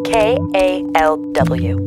KALW.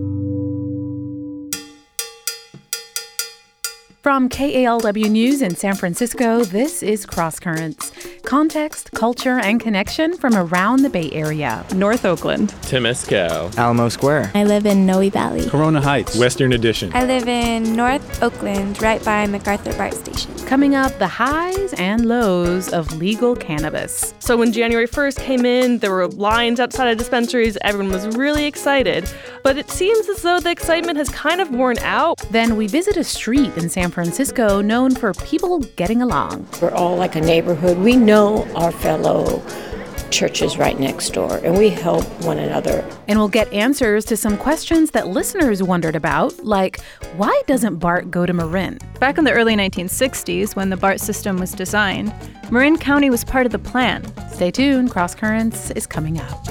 From KALW News in San Francisco, this is Cross Currents. Context, culture, and connection from around the Bay Area. North Oakland. Temescal. Alamo Square. I live in Noe Valley. Corona Heights. Western Addition. I live in North Oakland, right by MacArthur BART Station. Coming up, the highs and lows of legal cannabis. So when January 1st came in, there were lines outside of dispensaries. Everyone was really excited. But it seems as though the excitement has kind of worn out. Then we visit a street in San Francisco known for people getting along. We're all like a neighborhood. We know our fellow churches right next door, and we help one another. And we'll get answers to some questions that listeners wondered about, like, why doesn't BART go to Marin? Back in the early 1960s, when the BART system was designed, Marin County was part of the plan. Stay tuned, Cross Currents is coming up.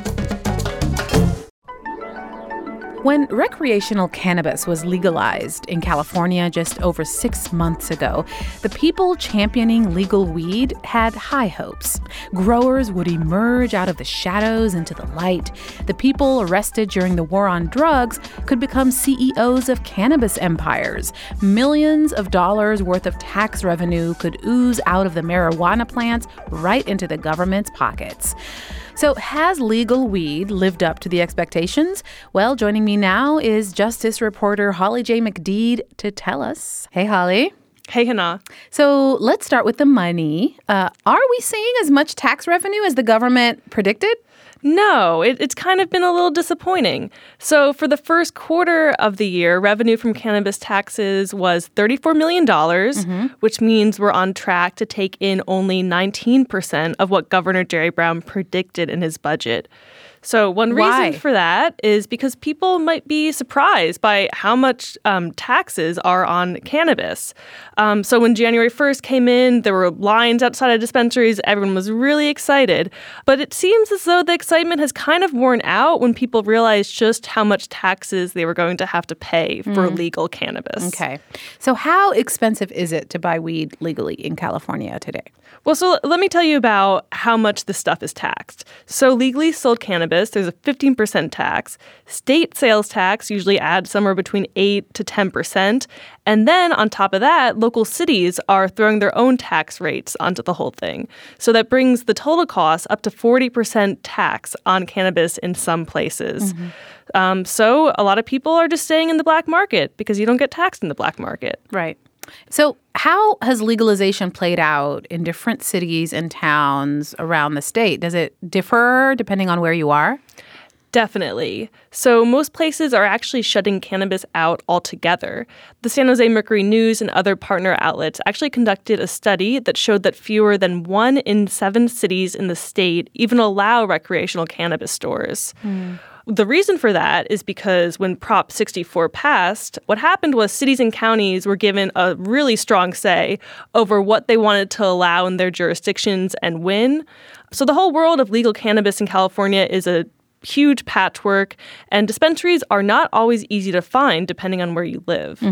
When recreational cannabis was legalized in California just over 6 months ago, the people championing legal weed had high hopes. Growers would emerge out of the shadows into the light. The people arrested during the war on drugs could become CEOs of cannabis empires. Millions of dollars worth of tax revenue could ooze out of the marijuana plants right into the government's pockets. So has legal weed lived up to the expectations? Well, joining me now is Justice reporter Holly J. McDede to tell us. Hey, Holly. Hey, Hannah. So let's start with the money. Are we seeing as much tax revenue as the government predicted? No, it's kind of been a little disappointing. So for the first quarter of the year, revenue from cannabis taxes was $34 million, which means we're on track to take in only 19% of what Governor Jerry Brown predicted in his budget. So one reason for that is because people might be surprised by how much taxes are on cannabis. So when January 1st came in, there were lines outside of dispensaries. Everyone was really excited. But it seems as though the excitement has kind of worn out when people realized just how much taxes they were going to have to pay for legal cannabis. Okay. So how expensive is it to buy weed legally in California today? Well, so let me tell you about how much this stuff is taxed. So legally sold cannabis, there's a 15% tax. State sales tax usually adds somewhere between 8 to 10%. And then on top of that, local cities are throwing their own tax rates onto the whole thing. So that brings the total cost up to 40% tax on cannabis in some places. So a lot of people are just staying in the black market because you don't get taxed in the black market. Right. So how has legalization played out in different cities and towns around the state? Does it differ depending on where you are? Definitely. So most places are actually shutting cannabis out altogether. The San Jose Mercury News and other partner outlets actually conducted a study that showed that fewer than 1 in 7 cities in the state even allow recreational cannabis stores. The reason for that is because when Prop 64 passed, what happened was cities and counties were given a really strong say over what they wanted to allow in their jurisdictions and when. So the whole world of legal cannabis in California is a huge patchwork, and dispensaries are not always easy to find depending on where you live.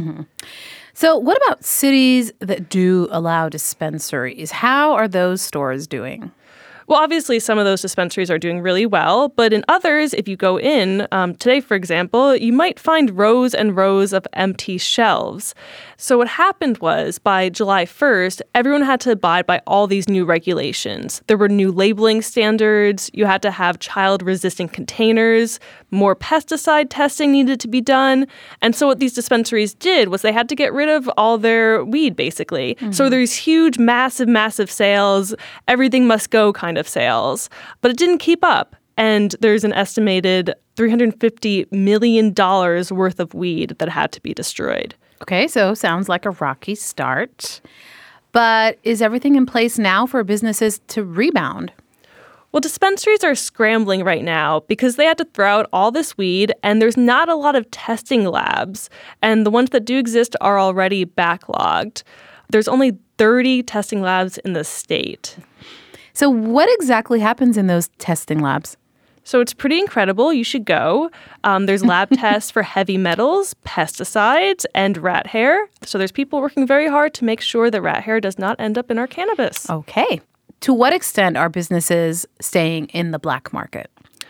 So what about cities that do allow dispensaries? How are those stores doing? Well, obviously, some of those dispensaries are doing really well, but in others, if you go in, today, for example, you might find rows and rows of empty shelves. So what happened was, by July 1st, everyone had to abide by all these new regulations. There were new labeling standards, you had to have child-resistant containers, more pesticide testing needed to be done, and so what these dispensaries did was they had to get rid of all their weed, basically. So there's huge, massive sales, everything must go kind of sales, but it didn't keep up. And there's an estimated $350 million worth of weed that had to be destroyed. Okay, so sounds like a rocky start. But is everything in place now for businesses to rebound? Well, dispensaries are scrambling right now because they had to throw out all this weed, and there's not a lot of testing labs. And the ones that do exist are already backlogged. There's only 30 testing labs in the state. So what exactly happens in those testing labs? So it's pretty incredible. You should go. There's lab tests for heavy metals, pesticides, and rat hair. So there's people working very hard to make sure that rat hair does not end up in our cannabis. Okay. To what extent are businesses staying in the black market?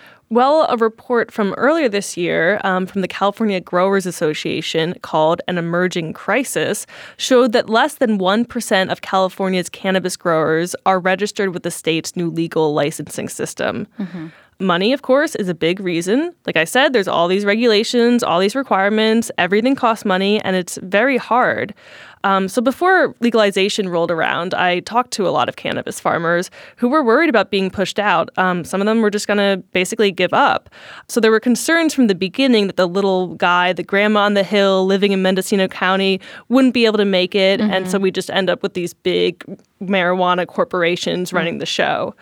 Well, a report from earlier this year from the California Growers Association called An Emerging Crisis showed that less than 1% of California's cannabis growers are registered with the state's new legal licensing system. Mm-hmm. Money, of course, is a big reason. Like I said, there's all these regulations, all these requirements, everything costs money, and it's very hard. So before legalization rolled around, I talked to a lot of cannabis farmers who were worried about being pushed out. Some of them were just going to basically give up. So there were concerns from the beginning that the little guy, the grandma on the hill living in Mendocino County, wouldn't be able to make it. Mm-hmm. And so we just end up with these big marijuana corporations running the show.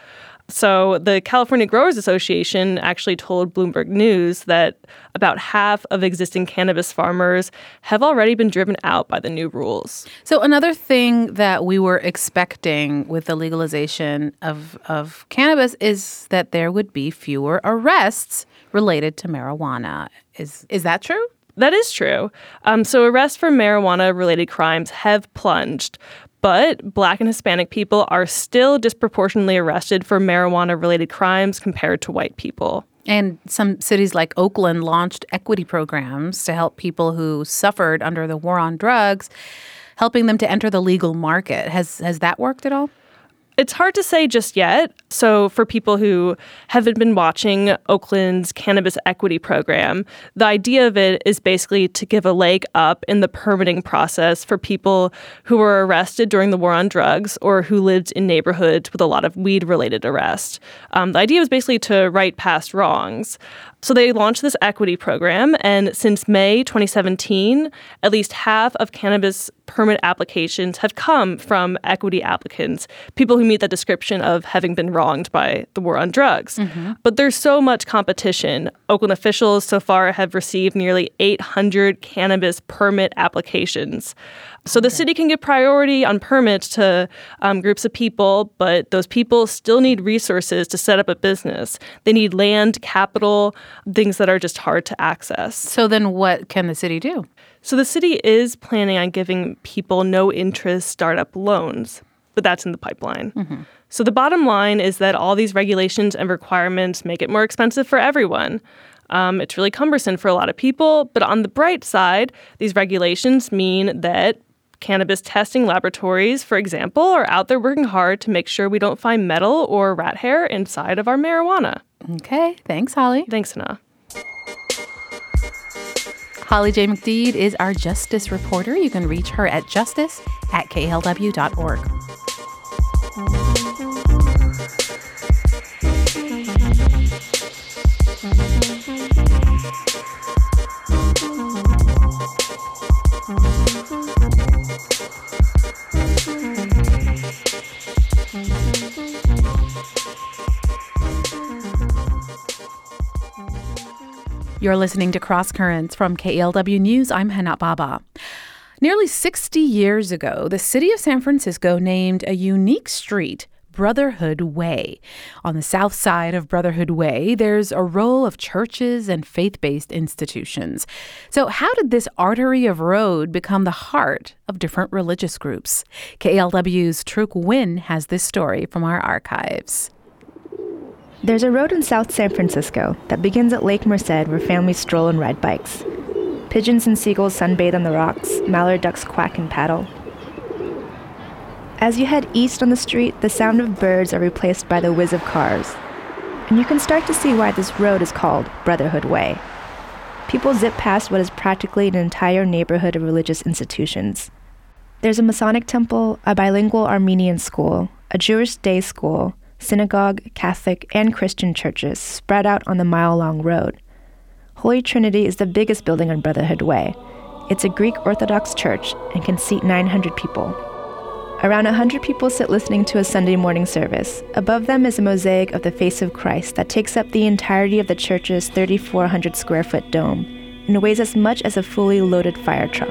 So the California Growers Association actually told Bloomberg News that about half of existing cannabis farmers have already been driven out by the new rules. So another thing that we were expecting with the legalization of cannabis is that there would be fewer arrests related to marijuana. Is that true? That is true. So arrests for marijuana-related crimes have plunged. But Black and Hispanic people are still disproportionately arrested for marijuana-related crimes compared to white people. And some cities like Oakland launched equity programs to help people who suffered under the war on drugs, helping them to enter the legal market. Has that worked at all? It's hard to say just yet. So for people who haven't been watching Oakland's Cannabis Equity Program, the idea of it is basically to give a leg up in the permitting process for people who were arrested during the war on drugs or who lived in neighborhoods with a lot of weed-related arrests. The idea was basically to right past wrongs. So they launched this equity program, and since May 2017, at least half of cannabis permit applications have come from equity applicants, people who meet that description of having been wronged by the war on drugs. Mm-hmm. But there's so much competition. Oakland officials so far have received nearly 800 cannabis permit applications. So the city can give priority on permits to groups of people, but those people still need resources to set up a business. They need land, capital, things that are just hard to access. So then what can the city do? So the city is planning on giving people no-interest startup loans, but that's in the pipeline. Mm-hmm. So the bottom line is that all these regulations and requirements make it more expensive for everyone. It's really cumbersome for a lot of people, but on the bright side, these regulations mean that cannabis testing laboratories, for example, are out there working hard to make sure we don't find metal or rat hair inside of our marijuana. Okay. Thanks, Holly. Thanks, Hannah. Holly J. McDede is our justice reporter. You can reach her at justice@klw.org. You're listening to Cross Currents from KALW News. I'm Hannah Baba. Nearly 60 years ago, the city of San Francisco named a unique street Brotherhood Way. On the south side of Brotherhood Way, there's a row of churches and faith-based institutions. So how did this artery of road become the heart of different religious groups? KALW's Truk Nguyen has this story from our archives. There's a road in South San Francisco that begins at Lake Merced where families stroll and ride bikes. Pigeons and seagulls sunbathe on the rocks, mallard ducks quack and paddle. As you head east on the street, the sound of birds are replaced by the whiz of cars. And you can start to see why this road is called Brotherhood Way. People zip past what is practically an entire neighborhood of religious institutions. There's a Masonic temple, a bilingual Armenian school, a Jewish day school, synagogue, Catholic, and Christian churches spread out on the mile-long road. Holy Trinity is the biggest building on Brotherhood Way. It's a Greek Orthodox church and can seat 900 people. Around 100 people sit listening to a Sunday morning service. Above them is a mosaic of the face of Christ that takes up the entirety of the church's 3,400 square foot dome and weighs as much as a fully loaded fire truck.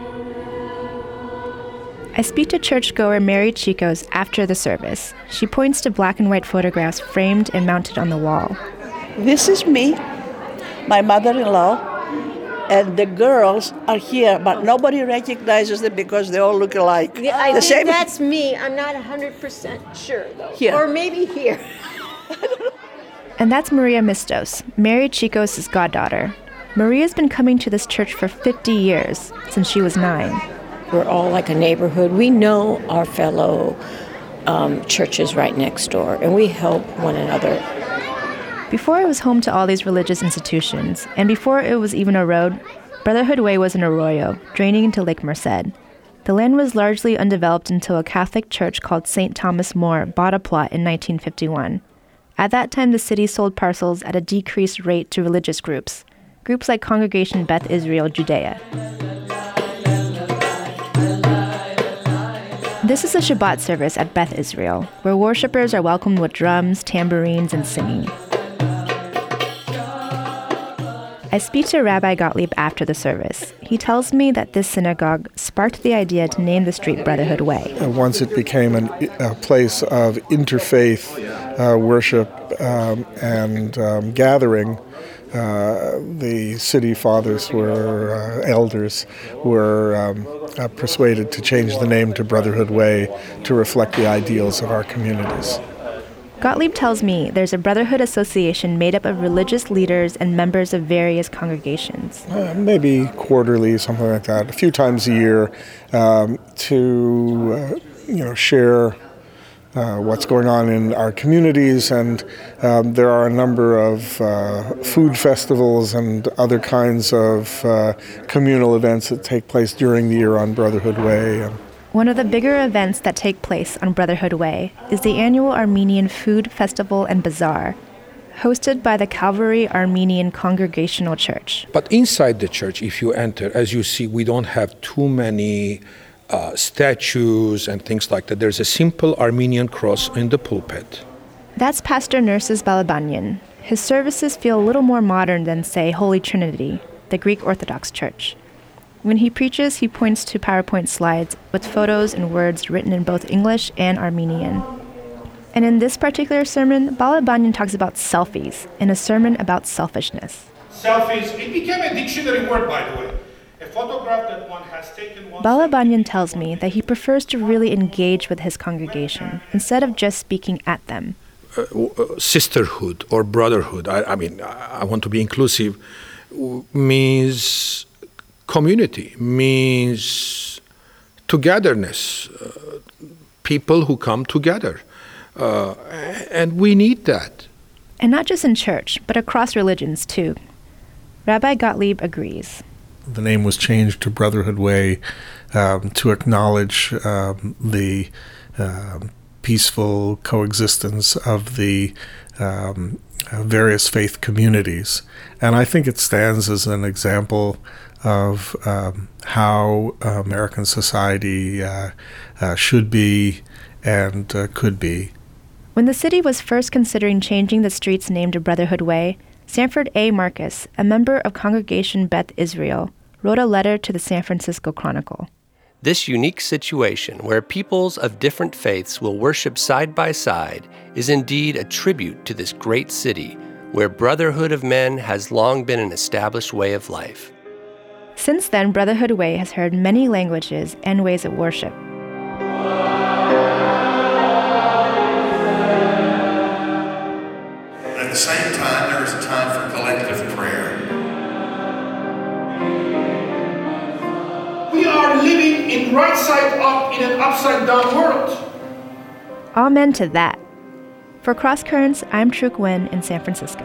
I speak to churchgoer Mary Chicos after the service. She points to black and white photographs framed and mounted on the wall. This is me, my mother-in-law, and the girls are here, but nobody recognizes them because they all look alike. I think that's me. I'm not 100% sure, though. Here. Or maybe here. And that's Maria Mistos, Mary Chicos' goddaughter. Maria's been coming to this church for 50 years, since she was 9. We're all like a neighborhood. We know our fellow churches right next door, and we help one another. Before it was home to all these religious institutions, and before it was even a road, Brotherhood Way was an arroyo, draining into Lake Merced. The land was largely undeveloped until a Catholic church called St. Thomas More bought a plot in 1951. At that time, the city sold parcels at a decreased rate to religious groups like Congregation Beth Israel Judea. This is a Shabbat service at Beth Israel, where worshipers are welcomed with drums, tambourines, and singing. I speak to Rabbi Gottlieb after the service. He tells me that this synagogue sparked the idea to name the street Brotherhood Way. Once it became a place of interfaith worship and gathering, the city fathers elders were persuaded to change the name to Brotherhood Way to reflect the ideals of our communities. Gottlieb tells me there's a Brotherhood Association made up of religious leaders and members of various congregations. Maybe quarterly, something like that, a few times a year, to share what's going on in our communities, and there are a number of food festivals and other kinds of communal events that take place during the year on Brotherhood Way. One of the bigger events that take place on Brotherhood Way is the annual Armenian Food Festival and Bazaar, hosted by the Calvary Armenian Congregational Church. But inside the church, if you enter, as you see, we don't have too many statues and things like that. There's a simple Armenian cross in the pulpit. That's Pastor Nurses Balabanyan. His services feel a little more modern than, say, Holy Trinity, the Greek Orthodox Church. When he preaches, he points to PowerPoint slides with photos and words written in both English and Armenian. And in this particular sermon, Balabanyan talks about selfies in a sermon about selfishness. Selfies, it became a dictionary word, by the way. A photograph that one has taken. Balabanyan tells me that he prefers to really engage with his congregation instead of just speaking at them. Sisterhood or brotherhood, I want to be inclusive, means community, means togetherness, people who come together. And we need that. And not just in church, but across religions too. Rabbi Gottlieb agrees. The name was changed to Brotherhood Way to acknowledge the peaceful coexistence of the various faith communities. And I think it stands as an example of how American society should be and could be. When the city was first considering changing the street's name to Brotherhood Way, Sanford A. Marcus, a member of Congregation Beth Israel, wrote a letter to the San Francisco Chronicle. This unique situation where peoples of different faiths will worship side by side is indeed a tribute to this great city where brotherhood of men has long been an established way of life. Since then, Brotherhood Way has heard many languages and ways of worship. At the same time, there is a time for collective prayer. We are living in right side up in an upside down world. Amen to that. For Cross Currents, I'm Truk Nguyen in San Francisco.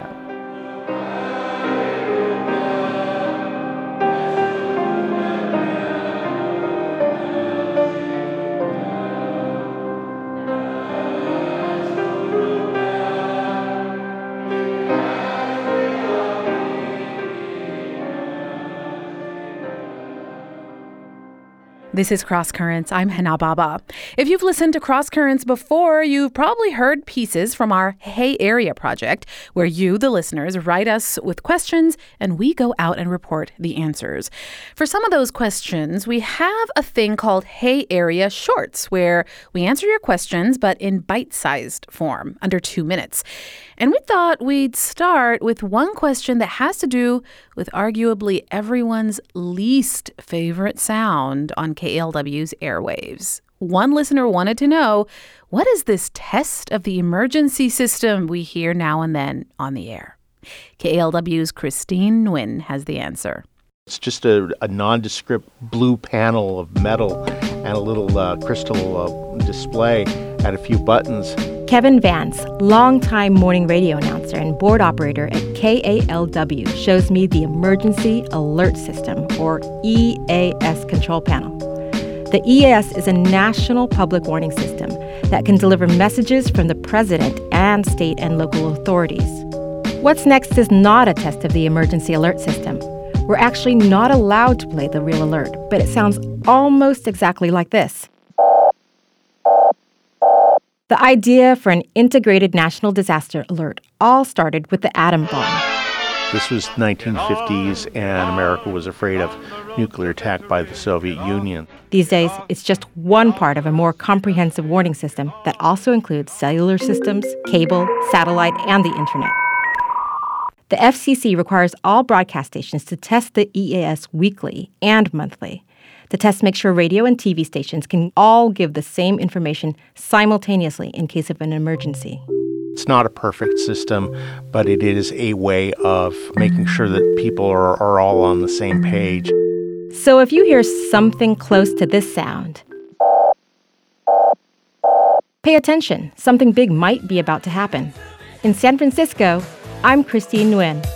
This is Cross Currents. I'm Hana Baba. If you've listened to Cross Currents before, you've probably heard pieces from our Hey Area project, where you, the listeners, write us with questions and we go out and report the answers. For some of those questions, we have a thing called Hey Area Shorts, where we answer your questions, but in bite-sized form, under 2 minutes. And we thought we'd start with one question that has to do with arguably everyone's least favorite sound on KALW's airwaves. One listener wanted to know, what is this test of the emergency system we hear now and then on the air? KALW's Christine Nguyen has the answer. It's just a nondescript blue panel of metal and a little crystal display and a few buttons. Kevin Vance, longtime morning radio announcer and board operator at KALW, shows me the Emergency Alert System, or EAS control panel. The EAS is a national public warning system that can deliver messages from the president and state and local authorities. What's next is not a test of the Emergency Alert System. We're actually not allowed to play the real alert, but it sounds almost exactly like this. The idea for an integrated national disaster alert all started with the atom bomb. This was 1950s, and America was afraid of nuclear attack by the Soviet Union. These days, it's just one part of a more comprehensive warning system that also includes cellular systems, cable, satellite, and the internet. The FCC requires all broadcast stations to test the EAS weekly and monthly. The test makes sure radio and TV stations can all give the same information simultaneously in case of an emergency. It's not a perfect system, but it is a way of making sure that people are all on the same page. So if you hear something close to this sound, pay attention. Something big might be about to happen. In San Francisco, I'm Christine Nguyen.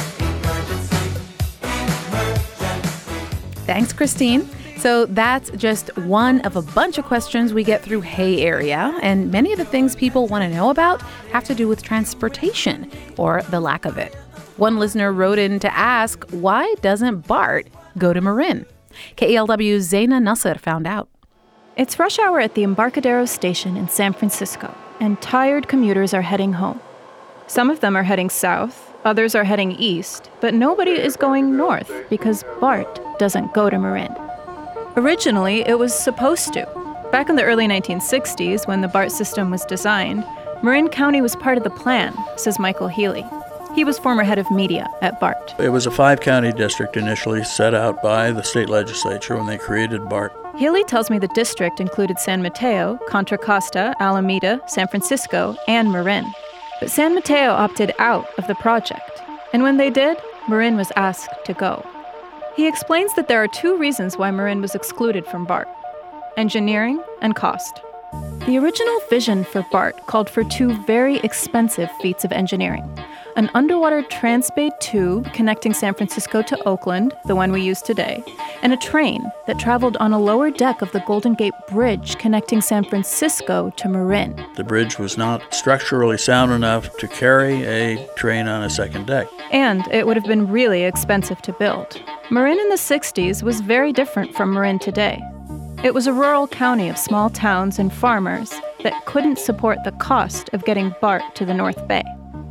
Thanks, Christine. So that's just one of a bunch of questions we get through Hey Area, and many of the things people want to know about have to do with transportation, or the lack of it. One listener wrote in to ask, why doesn't BART go to Marin? KALW's Zaina Nasser found out. It's rush hour at the Embarcadero station in San Francisco, and tired commuters are heading home. Some of them are heading south, others are heading east, but nobody is going north because BART doesn't go to Marin. Originally, it was supposed to. Back in the early 1960s, when the BART system was designed, Marin County was part of the plan, says Michael Healy. He was former head of media at BART. It was a 5-county district initially set out by the state legislature when they created BART. Healy tells me the district included San Mateo, Contra Costa, Alameda, San Francisco, and Marin. But San Mateo opted out of the project, and when they did, Marin was asked to go. He explains that there are 2 reasons why Marin was excluded from BART: engineering and cost. The original vision for BART called for 2 very expensive feats of engineering: an underwater transbay tube connecting San Francisco to Oakland, the one we use today, and a train that traveled on a lower deck of the Golden Gate Bridge connecting San Francisco to Marin. The bridge was not structurally sound enough to carry a train on a second deck. And it would have been really expensive to build. Marin in the 60s was very different from Marin today. It was a rural county of small towns and farmers that couldn't support the cost of getting BART to the North Bay.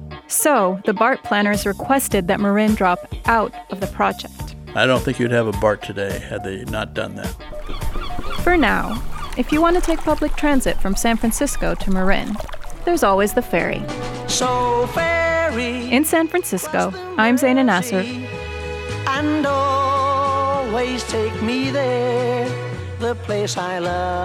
So, the BART planners requested that Marin drop out of the project. I don't think you'd have a BART today had they not done that. For now, if you want to take public transit from San Francisco to Marin, there's always the ferry. So ferry. In San Francisco, I'm Zaina Nasser. And always take me there, the place I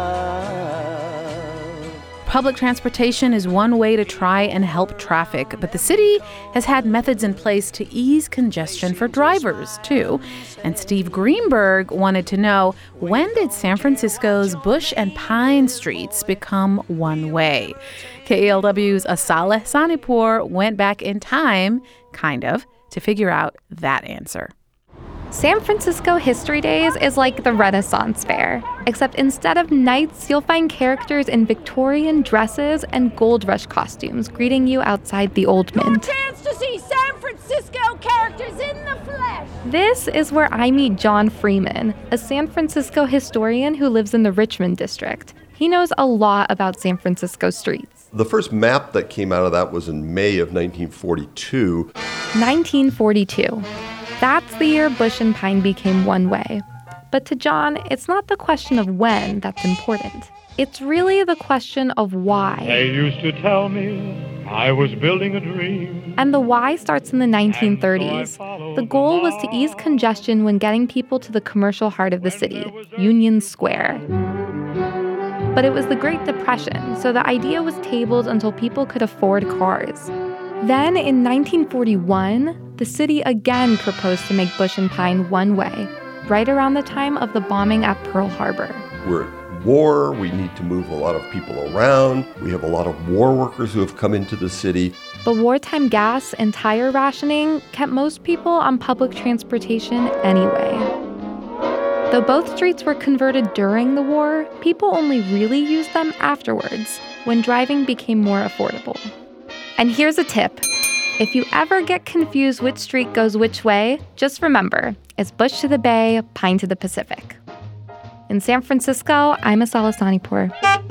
love. Public transportation is one way to try and help traffic, but the city has had methods in place to ease congestion for drivers, too. And Steve Greenberg wanted to know, when did San Francisco's Bush and Pine streets become one-way? KALW's Asaleh Sanipour went back in time, kind of, to figure out that answer. San Francisco History Days is like the Renaissance Fair, except instead of knights, you'll find characters in Victorian dresses and gold rush costumes greeting you outside the Old Mint. Your chance to see San Francisco characters in the flesh. This is where I meet John Freeman, a San Francisco historian who lives in the Richmond district. He knows a lot about San Francisco streets. The first map that came out of that was in May of 1942. 1942. That's the year Bush and Pine became one way. But to John, it's not the question of when that's important. It's really the question of why. They used to tell me I was building a dream. And the why starts in the 1930s. The goal was to ease congestion when getting people to the commercial heart of the city, Union Square. But it was the Great Depression, so the idea was tabled until people could afford cars. Then, in 1941, the city again proposed to make Bush and Pine one-way, right around the time of the bombing at Pearl Harbor. We're at war. We need to move a lot of people around. We have a lot of war workers who have come into the city. But wartime gas and tire rationing kept most people on public transportation anyway. Though both streets were converted during the war, people only really used them afterwards, when driving became more affordable. And here's a tip. If you ever get confused which street goes which way, just remember, it's Bush to the Bay, Pine to the Pacific. In San Francisco, I'm Asal Ahsanipour.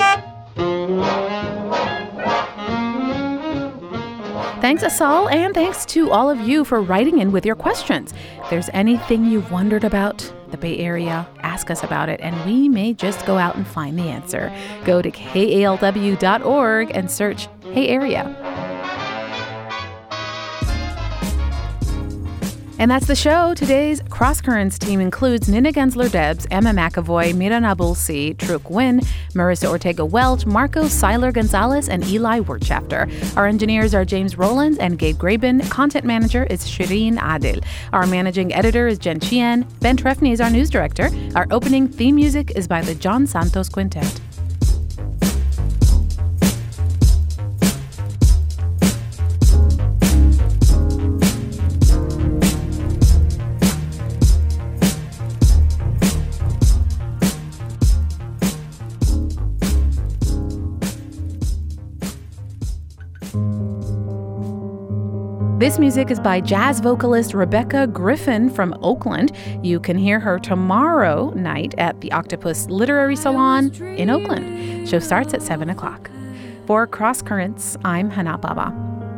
Thanks, Asal, and thanks to all of you for writing in with your questions. If there's anything you've wondered about the Bay Area, ask us about it, and we may just go out and find the answer. Go to KALW.org and search Hey Area. And that's the show. Today's Cross Currents team includes Nina Gensler-Debs, Emma McAvoy, Mira Nabulsi, Truk Nguyen, Marissa Ortega-Welch, Marco Seiler-Gonzalez, and Eli Wirtschafter. Our engineers are James Rowlands and Gabe Graben. Content manager is Shireen Adil. Our managing editor is Jen Chien. Ben Trefny is our news director. Our opening theme music is by the John Santos Quintet. This music is by jazz vocalist Rebecca Griffin from Oakland. You can hear her tomorrow night at the Octopus Literary Salon in Oakland. Show starts at 7 o'clock. For Cross Currents, I'm Hana Baba.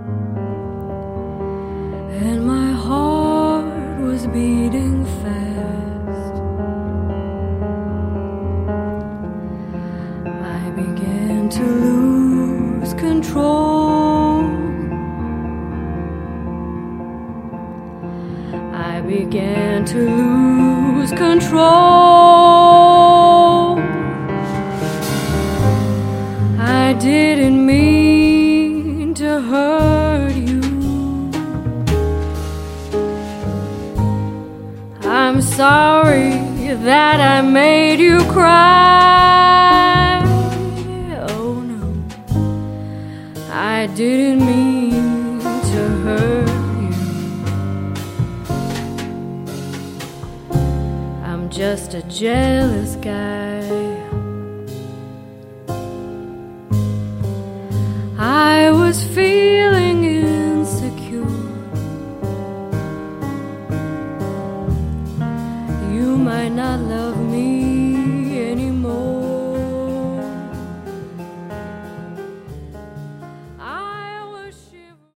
And my heart was beating fast. I began to lose control. I began to lose control. I didn't mean to hurt you. I'm sorry that I made you cry. Oh no, I didn't mean to hurt you. I'm just a jealous guy. I was feeling insecure. You might not love me